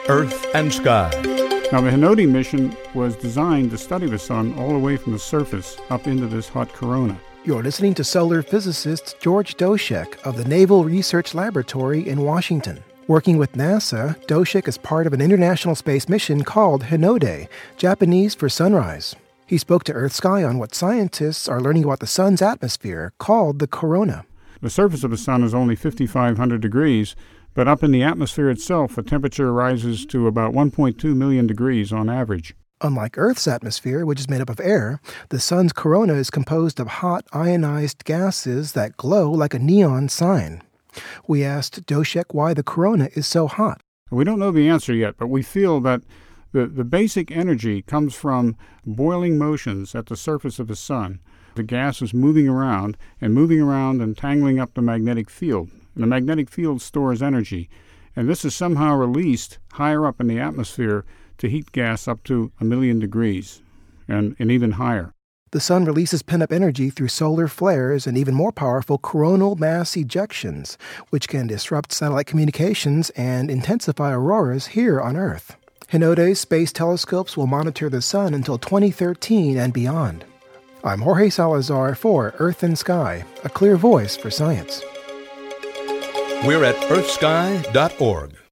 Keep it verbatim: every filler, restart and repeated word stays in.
Earth and Sky. Now, the Hinode mission was designed to study the sun all the way from the surface up into this hot corona. You're listening to solar physicist George Doshek of the Naval Research Laboratory in Washington. Working with NASA, Doshek is part of an international space mission called Hinode, Japanese for sunrise. He spoke to Earth Sky on what scientists are learning about the sun's atmosphere, called the corona. The surface of the sun is only fifty-five hundred degrees, but up in the atmosphere itself, the temperature rises to about one point two million degrees on average. Unlike Earth's atmosphere, which is made up of air, the sun's corona is composed of hot ionized gases that glow like a neon sign. We asked Doshek why the corona is so hot. We don't know the answer yet, but we feel that the, the basic energy comes from boiling motions at the surface of the sun. The gas is moving around and moving around and tangling up the magnetic field. And the magnetic field stores energy, and this is somehow released higher up in the atmosphere to heat gas up to a million degrees and, and even higher. The sun releases pent-up energy through solar flares and even more powerful coronal mass ejections, which can disrupt satellite communications and intensify auroras here on Earth. Hinode's space telescopes will monitor the sun until twenty thirteen and beyond. I'm Jorge Salazar for Earth and Sky, a clear voice for science. We're at earth sky dot org.